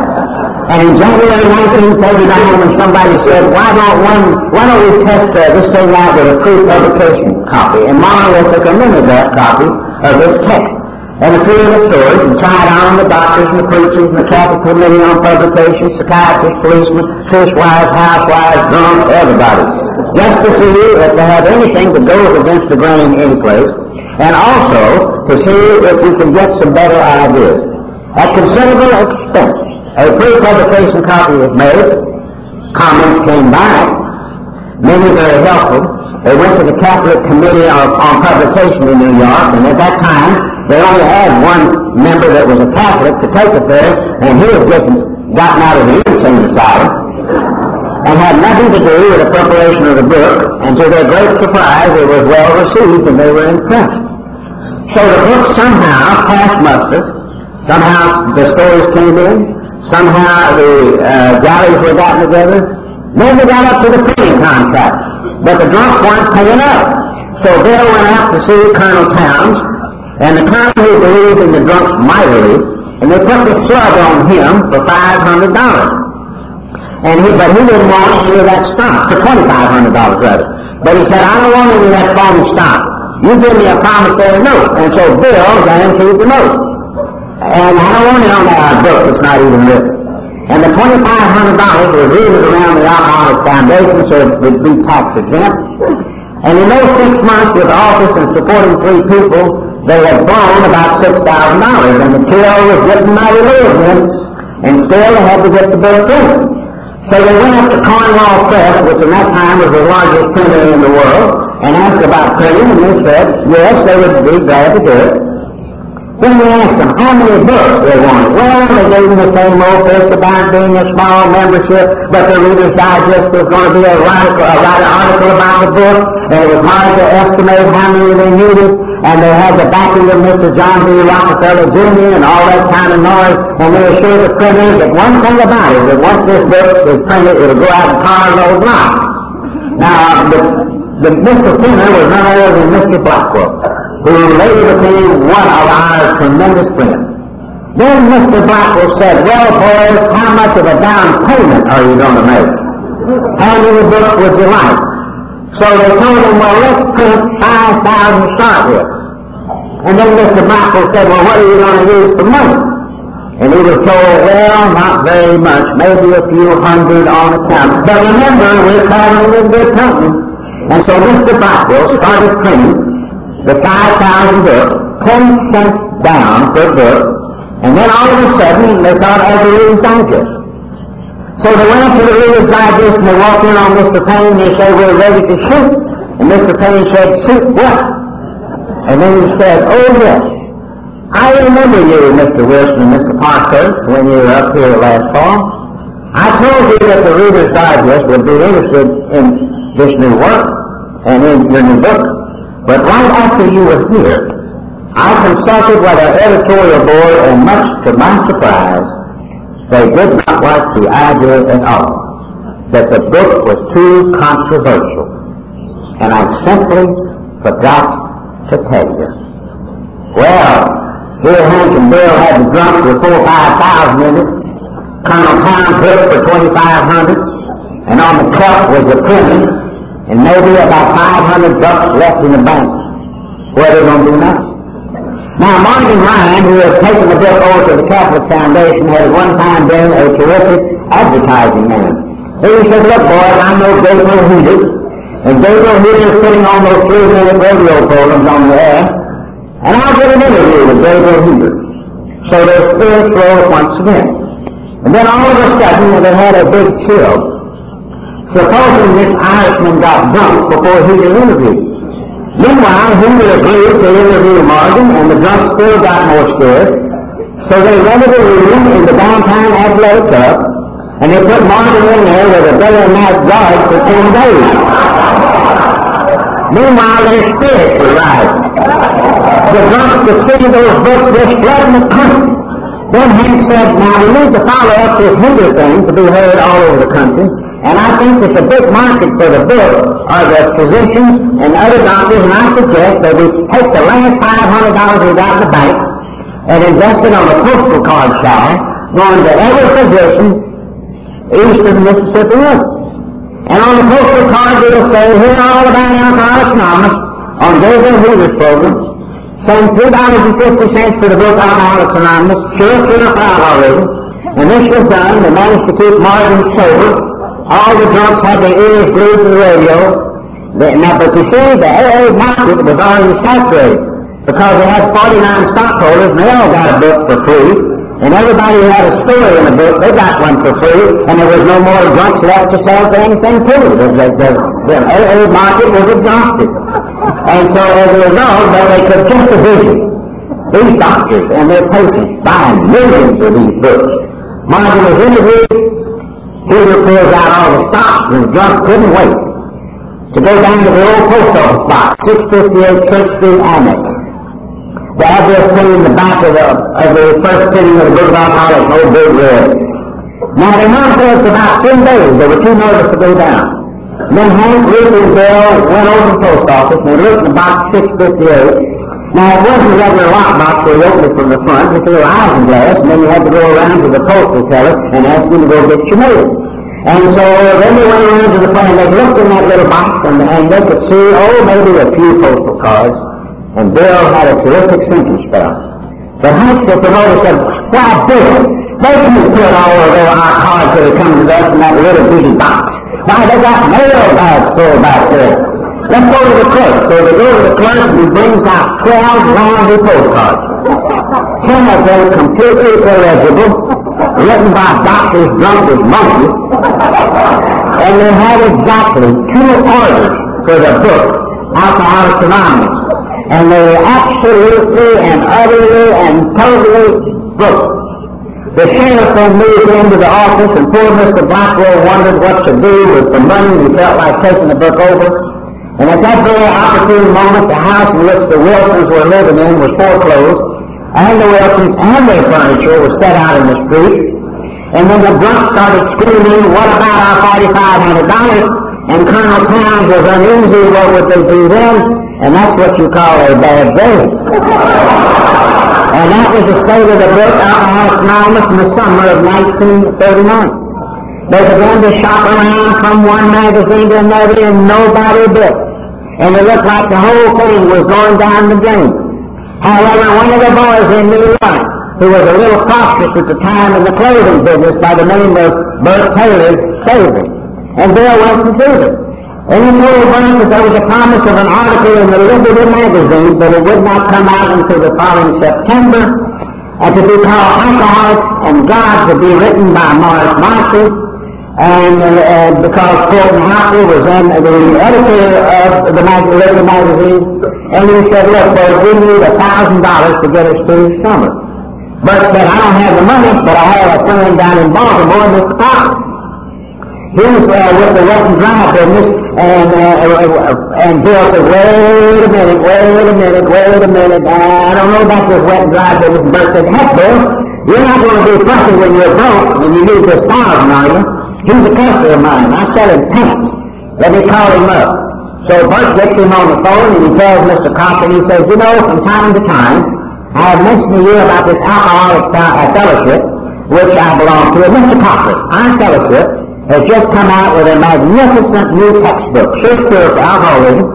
And in January nineteen thirty-nine, when somebody said, why don't one, why don't we test uh, this thing out with a pre-publication copy? And Marlowe took a mimeograph copy of this text. And a few of the stories, and tried on the doctors and the preachers and the Catholic Committee on Publication, psychiatrists, policemen, fishwives, housewives, drunks, everybody. Just to see if they have anything that goes against the grain any place, and also to see if we can get some better ideas. At considerable expense, a pre-publication copy was made, comments came back, many very helpful. They went to the Catholic Committee on, on Publication in New York, and at that time, they only had one member that was a Catholic to take it there, and he was just gotten out of the insane asylum, and had nothing to do with the preparation of the book, and to their great surprise, it was well received, and they were impressed. So the book somehow passed muster, somehow the stories came in, somehow the uh, galleys were gotten together, then they got up to the printing contract, but the drunks weren't paying up. So Bill went out to see Colonel Towns, and the colonel who believed in the drunks mightily, and they put the slug on him for five hundred dollars. And he, but he didn't want any of that stock, for twenty-five hundred dollars rather. But he said, I don't want any of that phony stock. You give me a promissory note. And so Bill guaranteed the note. And I don't want it on our book that's not even written. And the twenty-five hundred dollars was routed around the Alcoholics Foundation so it would be tax exempt. And in those six months with office and supporting three people, they had blown about six thousand dollars, and the till was getting mighty low again, and still they had to get the book printed. So they went up to Cornwall Press, which in that time was the largest printer in the world, and asked about printing, and they said, yes, they would be glad to do it. Then we asked them how many books they wanted. Well, they gave them the same old fix about being a small membership, but the Reader's Digest was going to be a radical, a write an article about the book, and it was hard to estimate how many they needed, and they had the backing of Mister John D. Rockefeller Junior and all that kind of noise, and they assured the printers that one thing about it, that once this book is printed, it'll go out in cars all block. Now, the, the Mister Printer was none other than Mister Blackwell, who later became one of our tremendous friends. Then Mister Blackwell said, well, boys, how much of a down payment are you going to make? How many books would you like? So they told him, well, let's print five thousand to start with. And then Mister Blackwell said, well, what are you going to use for money? And he was told, well, not very much, maybe a few hundred on account. But remember, we're traveling in good company. And so Mister Blackwell started printing the five thousand books, ten cents down per book, and then all of a sudden they thought of the Reader's Digest. So they went up to the Reader's Digest and they walked in on Mister Payne and they said, we're ready to shoot. And Mister Payne said, shoot what? And then he said, oh yes, I remember you, Mister Wilson and Mister Parkhurst, when you were up here last fall. I told you that the Reader's Digest would be interested in this new work and in your new book. But right after you were here, I consulted with our editorial board, and much to my surprise, they did not like the idea at all, that the book was too controversial. And I simply forgot to tell you. Well, here Hank and Bill had the drunk with four or five thousand in it, Colonel Towns book for twenty-five hundred, and on the cup was the printing, and maybe about five hundred bucks left in the bank. where they're going to do nothing. Now, Martin Ryan, who had taken the book over to the Catholic Foundation, had at one time been a terrific advertising man. He said, look, boys, I know Gabriel Heater, and Gabriel Heater is putting on those three-minute radio programs on the air, and I'll get an interview with Gabriel Heater. So their spirits rose once again. And then all of a sudden, they had a big chill. Supposing this Irishman got drunk before Heater interviewed. Meanwhile, Heater agreed to interview Morgan, and the drunk still got more scared. So they rented a room in the downtown Athletic Club, and they put Morgan in there with a day and night guard for ten days. Meanwhile, their spirits were rising. The drunks could see those books just flooding the country. Then Hank said, now we need to follow up this Heater thing to be heard all over the country. And I think that the big market for the book are the physicians and other doctors, and I suggest that we take the last five hundred dollars we got in the bank and invest it on a postal card shy, going to every physician east of the Mississippi River. And on the postal card we'll say, hear all about Alcoholics Anonymous on Gabriel Heater's program. Send three dollars and fifty cents for the book Alcoholics Anonymous, sure, sure, five already. And this was done, they managed to keep Martin sober. All the drunks had their ears glued to the radio. They, now, but you see, the A A market was already saturated because they had forty-nine stockholders and they all got a book for free. And everybody who had a story in a book, they got one for free. And there was no more drunks left to sell for anything to. The, the, the, the A A market was exhausted. And so as a result, they could just division. These doctors and their patients buying millions of these books. Martin was interviewed. Heater pulls out all the stops, and the drunk couldn't wait to go down to the old post office box, six fifty-eight Church Street, Annex. The address came in the back of the, of the first sitting of the book of Alcoholics, old big red. Now, they knocked there for about ten days. They were too nervous to go down. And then Hank, Ruth, and Bill went over to the post office, and they looked in the box six fifty-eight. Now, it wasn't a regular lockbox where you opened it from the front. It was a little isinglass, and then you had to go around to the postal teller and ask him to go get your mail. And so then they went around to the front, and they looked in that little box, and, and they could see, oh, maybe a few postal cards. And Bill had a terrific sentence spell. But Hank, the promoter, said, why, Bill, they can put all of our cards that are coming to us in that little bitty box. Why, they got mail bags full back there. Let's go to the clerk. So they go to the clerk and he brings out twelve laundry postcards. Ten of them completely illegible, written by doctors drunk as monkeys. And they had exactly two orders for the book, Alcoholics Anonymous. And they were absolutely and utterly and totally broke. The sheriff then moved into the office, and poor Mister Blackwell wondered what to do with the money. He felt like taking the book over. And at that very opportune moment, the house in which the Wilsons were living in was foreclosed, and the Wilsons and their furniture was set out in the street. And then the drunk started screaming, what about our forty-five hundred dollars? And Colonel Towns was uneasy, what would they do then? And that's what you call a bad day. And that was the state of the book, Alcoholics Anonymous, in the summer of nineteen thirty-nine. They began to shop around from one magazine to another, and nobody bit. And it looked like the whole thing was going down the drain. However, one of the boys in New York, who was a little prosperous at the time in the clothing business by the name of Bert Taylor, saved him. And Bill went to see them. And he told Bert that there was a promise of an article in the Liberty magazine, but it would not come out until the following September, and to be called Alcoholics and God, to be written by Morris Marshall. And uh, because Colton Hopper was then the editor of the mag- Liberty magazine, and he said, look, boys, we need a thousand dollars to get us through summer. Bert said, I don't have the money, but I have a friend down in Baltimore, Mister Parker. He was uh, with the wet and dry business, and, uh, and Bill said, wait a minute, wait a minute, wait a minute, I don't know about this wet and dry business. And Bert said, heck, Bill, you're not going to be fussy when you're broke, when you need this thousand, are you? He's a customer of mine. I sell him pants. Let me call him up. So Bert gets him on the phone, and he tells Mister Cochran, he says, you know, from time to time, I have mentioned to you about this alcoholic uh, fellowship, which I belong to. And Mister Cochran, our fellowship has just come out with a magnificent new textbook, Shakespeare for Alcoholism,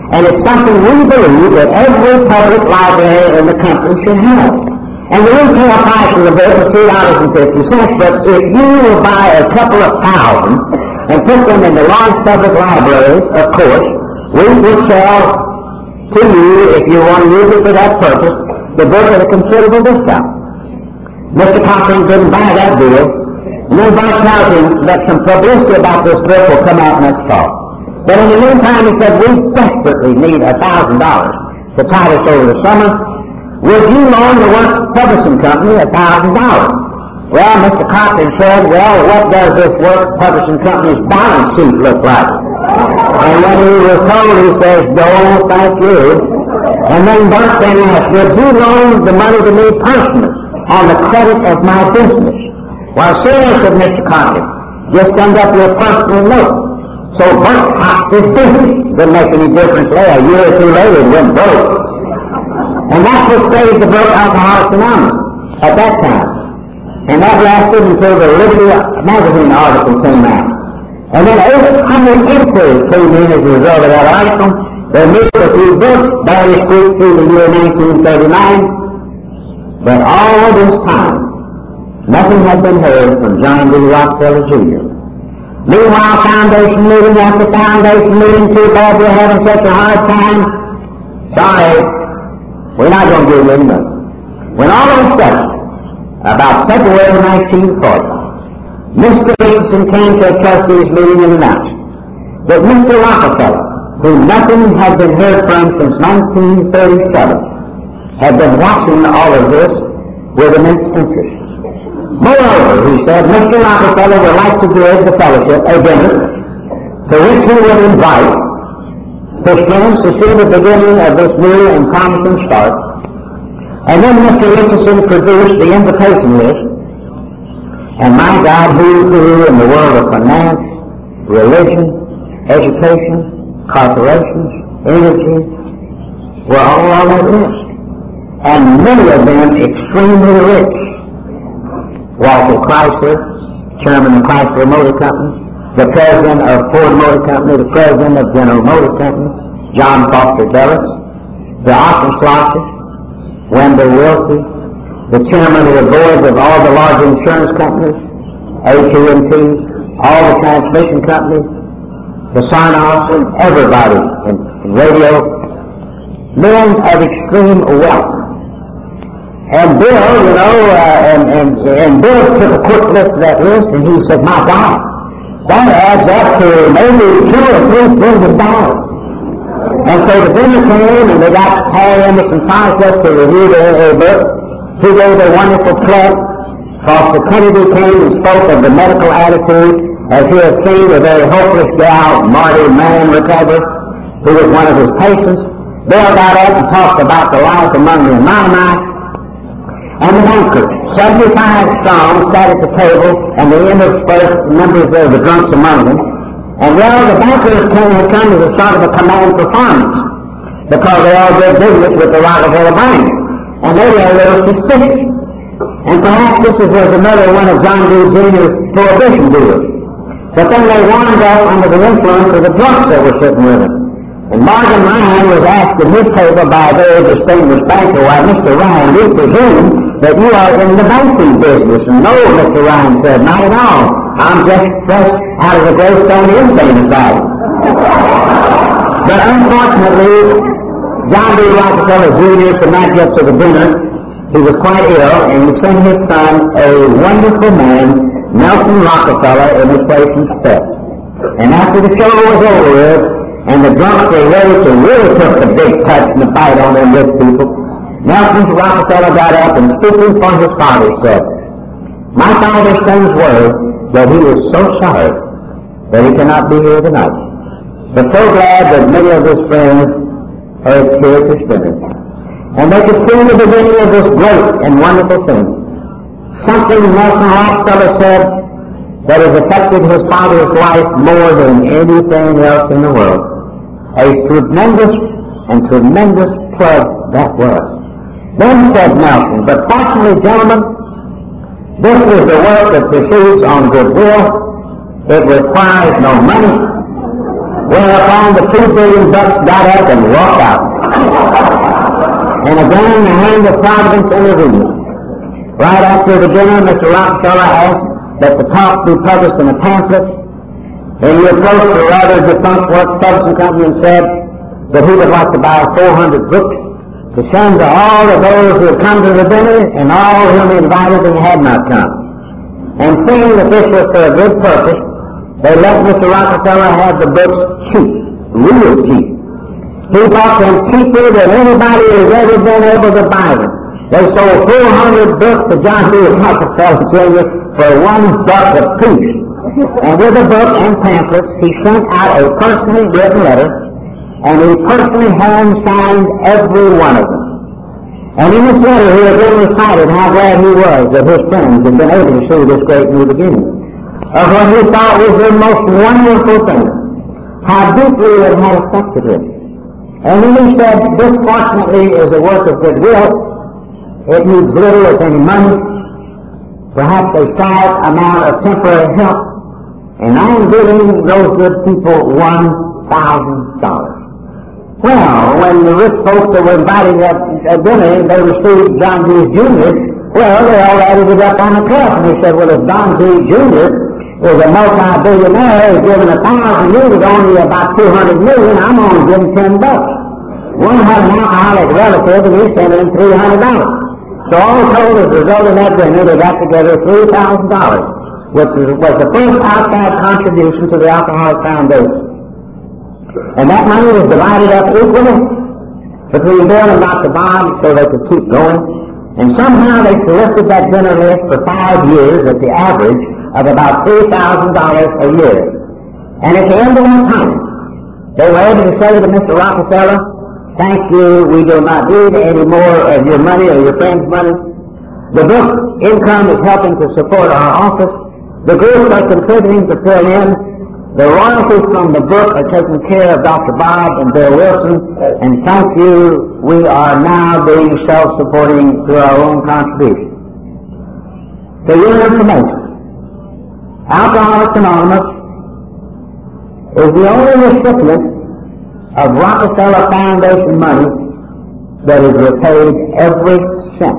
And it's something we believe that every public library in the country should have. And the retail price of the book is three dollars and fifty cents, but if you will buy a couple of thousand and put them in the large public libraries, of course, we will sell to you, if you want to use it for that purpose, the book at a considerable discount. Mister Cochran didn't buy that deal. And then Bart tells him that some publicity about this book will come out next fall. But in the meantime, he said, we desperately need a thousand dollars to tide us over the summer. Would you loan the Works Publishing Company a thousand dollars? Well, Mister Cochran said, well, what does this Works Publishing Company's balance sheet look like? And when he was told, he says, no, thank you. And then Bart then asked, would you loan the money to me personally on the credit of my business? Well, sir, said Mister Cochran, just send up your personal note. So Bart popped his business. Didn't make any difference there. A year or two later, it went broke. And that's what saved the book Alcoholics Anonymous at that time. And that lasted until the Liberty magazine article came out. And then eight hundred inquiries came in as a result of that article. There made a few books, barely squeaked through the year nineteen thirty-nine. But all this time, nothing had been heard from John D. Rockefeller, Junior Meanwhile, foundation meeting after foundation meeting, too bad we're having such a hard time. Sorry, we're not going to give you any money. When all of a sudden, about February nineteen forty, Mister Richardson came to a trustees meeting and announced that Mister Rockefeller, who nothing had been heard from since nineteen thirty-seven, had been watching all of this with immense interest. Moreover, he said, Mister Rockefeller would like to give the fellowship a dinner to which he would invite his friends to see the beginning of this new and promising start. And then Mister Richardson produced the invitation list. And my God, who's who in the world of finance, religion, education, corporations, energy, were all on that list. And many of them extremely rich. Walter Chrysler, chairman of Chrysler Motor Company, the president of Ford Motor Company, the president of General Motor Company, John Foster Dulles, the Austin Schlosser, Wendell Wilson, the chairman of the boards of all the large insurance companies, A T and T, all the transmission companies, the Sarnoffs, everybody in, in radio, men of extreme wealth. And Bill, you know, uh, and, and, and Bill took a quick look at that list and he said, my God, that adds up to maybe two or three billion dollars. And so the dinner came and they got Harry Emerson Farnsworth to review the A A book. He gave a wonderful plug. Foster Kennedy came and spoke of the medical attitude as he had seen a very hopeless gal, Marty Mann, recover, who was one of his patients. Bill got up and talked about the life among the Anonymous. And the bankers, seventy-five strong, sat at the table, and the interspersed members of the drunks among them. And well, the bankers came, had come as a sort of a command performance, because they all did business with the Rockefeller Bank. And they were a little suspicious. And perhaps this was another one of John D. Junior's prohibition deals. But then they wound up under the influence of the drunks that were sitting with them. And Morgan Ryan was asked in his table by a very distinguished banker, why, Mister Ryan, we presume that you are in the banking business. And no, Mister Ryan said, not at all. I'm just fresh out of the Greystone Insane Asylum. But unfortunately, John D. Rockefeller Junior could not get to the dinner. He was quite ill, and he sent his son, a wonderful man, Nelson Rockefeller, in his place instead. And after the show was over with, and the drunks were ready to really put the big touch and the bite on them rich people, Nelson Rockefeller got up and speaking for his father said, my father's son's word that he is so sorry that he cannot be here tonight, but so glad that many of his friends are here to spend it. And they could see the beginning of this great and wonderful thing. Something Nelson Rockefeller said that has affected his father's life more than anything else in the world. A tremendous and tremendous plug that was. Then said Nelson, but fortunately, gentlemen, this is the work that proceeds on goodwill. It requires no money. Whereupon the two billion bucks got up and walked out. And again the hand of Providence intervened. Right after the dinner, Mister Rockefeller asked that the talk be published in a pamphlet, and he approached the rather defunct Works Publishing Company and said that he would like to buy four hundred books to send to all of those who had come to the dinner and all whom he invited and had not come. And seeing that this was for a good purpose, they let Mister Rockefeller have the books cheap, real cheap. He bought them cheaper than anybody has ever been able to buy them. They sold four hundred books to John D. Rockefeller Junior for one buck apiece. And with the book and pamphlets, he sent out a personally written letter, and he personally hand-signed every one of them. And in this letter, he again recited how glad he was that his friends had been able to see this great new beginning of what he thought was the most wonderful thing, how deeply it had affected him. And then he said, this fortunately is a work of goodwill. It needs little, if any, money, perhaps a slight amount of temporary help, and I'm giving those good people one thousand dollars. Well, when the rich folks that were invited at, at dinner, they received John D. Junior, well, they all added it up on the cuff, and they said, well, if John D. Junior is a multi-billionaire, he's given a thousand, you was only about two hundred million, I'm only giving ten bucks. One had an alcoholic relative, and he sent him three hundred dollars. So all told, as a result of that dinner, they got together three thousand dollars, which was the first outside contribution to the Alcoholic Foundation. And that money was divided up equally between Bill and Doctor Bob so they could keep going. And somehow they solicited that dinner list for five years at the average of about three thousand dollars a year. And at the end of that time, they were able to say to Mister Rockefeller, thank you, we do not need any more of your money or your friends' money. The book income is helping to support our office. The groups are contributing to fill in. The royalties from the book are taking care of Doctor Bob and Bill Wilson. And thank you, we are now being self-supporting through our own contribution. So your information, Alcoholics Anonymous is the only recipient of Rockefeller Foundation money that is repaid every cent.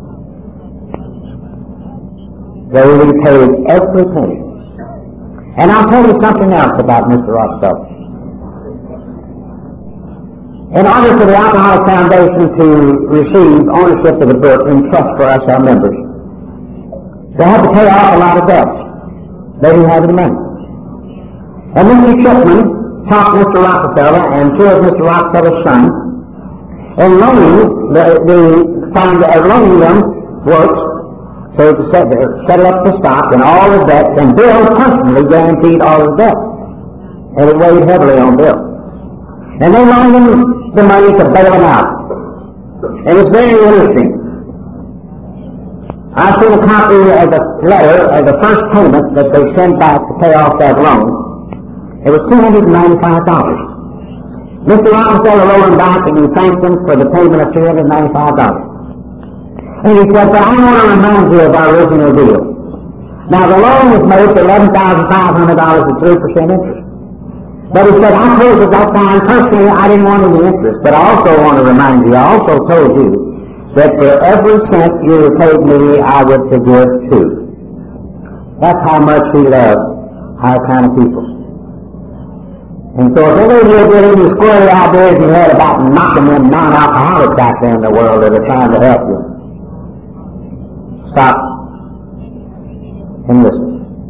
They will be paid every penny. And I'll tell you something else about Mister Rockefeller. In order for the Alcoholic Foundation to receive ownership of the book and trust for us, our members, they had to pay off a lot of debts. They didn't have any money. And Mister Chipman taught Mister Rockefeller and two of Mister Rockefeller's sons in loaning the, the found, uh, loaning them works so to set, uh, settle up the stock and all the debts, and Bill personally guaranteed all the debts, and it weighed heavily on Bill. And they loaned him the money to bail him out. And it's very interesting. I've seen a copy of the letter of the first payment that they sent back to pay off that loan. It was two hundred ninety-five dollars. Mister Rockefeller wrote him back and he thanked him for the payment of two hundred ninety-five dollars. And he said, but I want to remind you of our original deal. Now the loan was made for eleven thousand five hundred dollars at three percent interest. But he said, I told you at that time, personally, I didn't want any interest, but I also want to remind you, I also told you that for every cent you repaid me, I would forgive two. That's how much he loved our kind of people. And so if any of you get any squirrely ideas you had about knocking them non-alcoholics out there in the world that are trying to help you, stop and listen.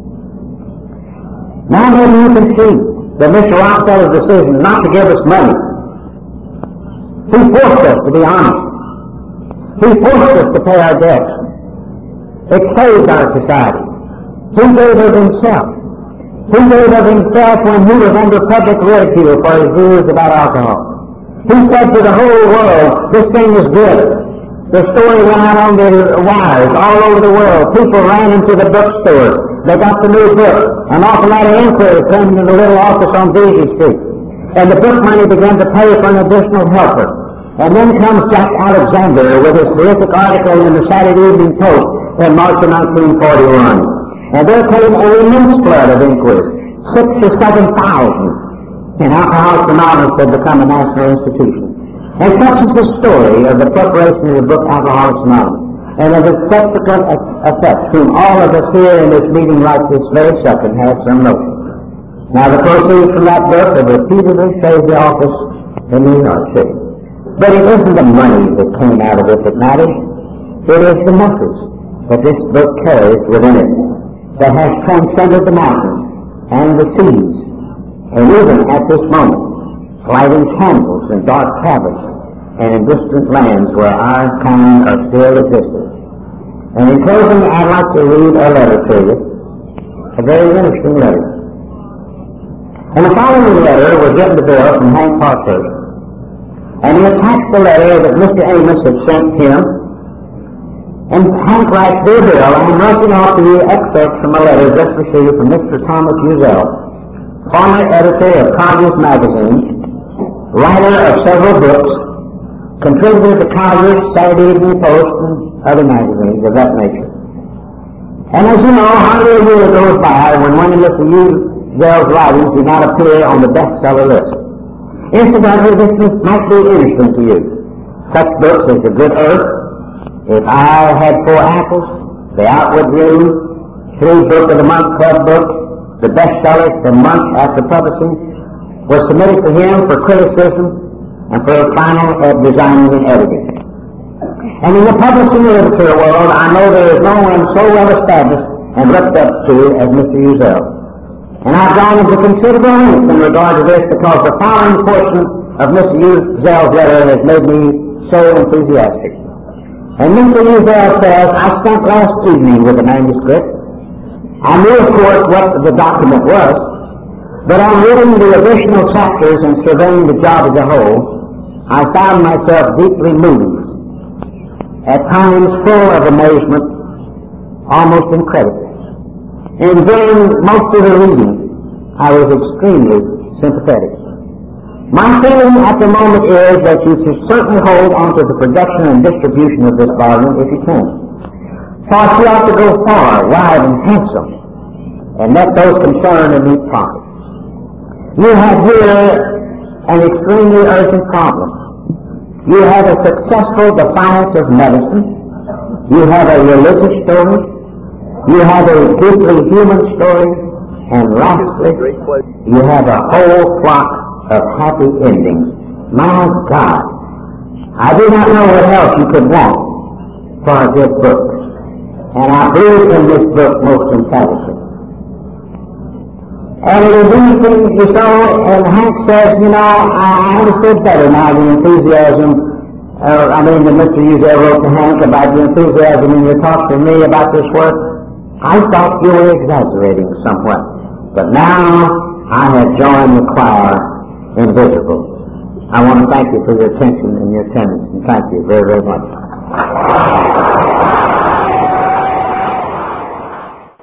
Now maybe you can see that Mister Rockefeller's decision not to give us money, he forced us to be honest. He forced us to pay our debts. It saved our society. He gave of himself. He gave of himself when he was under public ridicule for his views about alcohol. He said to the whole world, this thing is good. The story went out on the wires all over the world. People ran into the bookstores. They got the new book. An awful lot of inquiries came into the little office on Beasley Street. And the book money began to pay for an additional helper. And then comes Jack Alexander with his terrific article in the Saturday Evening Post in March of nineteen forty-one. And there came an immense flood of inquiries, six or seven thousand. and Alcoholics Anonymous had become a national institution. And such is the story of the preparation of the book Alcoholics Anonymous, and of its subsequent effects, whom all of us here in this meeting right this very second have some notion. Now, the proceeds from that book have repeatedly saved the office in New York City. But it isn't the money that came out of it that matters. It is the message that this book carries within it that has transcended the mountains and the seas, and even at this moment, lighting candles in dark caverns and in distant lands where our kind are still existing. And in closing, I'd like to read a letter to you, a very interesting letter. And the following letter was written to Bill from Hank Parkhurst, and he attached the letter that Mister Amos had sent him. And Hank writes, "Dear Bill, I am writing off to you excerpts from a letter just received from Mister Thomas Uzzell, former editor of Collier's Magazine, writer of several books, contributor to Collier's Saturday Evening Post and other magazines of that nature. And as you know, hardly a year goes by when one of Mister Uzzell's writings do not appear on the bestseller list. Incidentally, this might be interesting to you. Such books as The Good Earth, If I Had Four Apples, The Outward View, three Book of the Month Club books, the bestsellers for months after publishing, were submitted to him for criticism and for a final uh, designing and editing. And in the publishing literature world, I know there is no one so well established and looked up to as Mister Uzzell. And I've gone into considerable length in regard to this because the following portion of Mister Uzzell's letter has made me so enthusiastic. And Mister Uzzell says, "I spent last evening with the manuscript. I knew, of course, what the document was, but on reading the additional chapters and surveying the job as a whole, I found myself deeply moved, at times full of amazement, almost incredible. And during most of the reading, I was extremely sympathetic. My feeling at the moment is that you should certainly hold on to the production and distribution of this volume if you can. For she ought to go far, wide, and handsome, and let those concerned and meet profit. You have here an extremely urgent problem. You have a successful defiance of medicine. You have a religious story. You have a deeply human story. And lastly, you have a whole flock of happy endings. My God, I do not know what else you could want for a good book. And I believe in this book most emphatically. And it is anything you saw, and Hank says, you know, I understood better now the enthusiasm, uh, I mean, that Mister Uzzell wrote to Hank about the enthusiasm in your talk to me about this work. I thought you were exaggerating somewhat. But now I have joined the choir invisible. I want to thank you for your attention and your attendance, and thank you very, very much.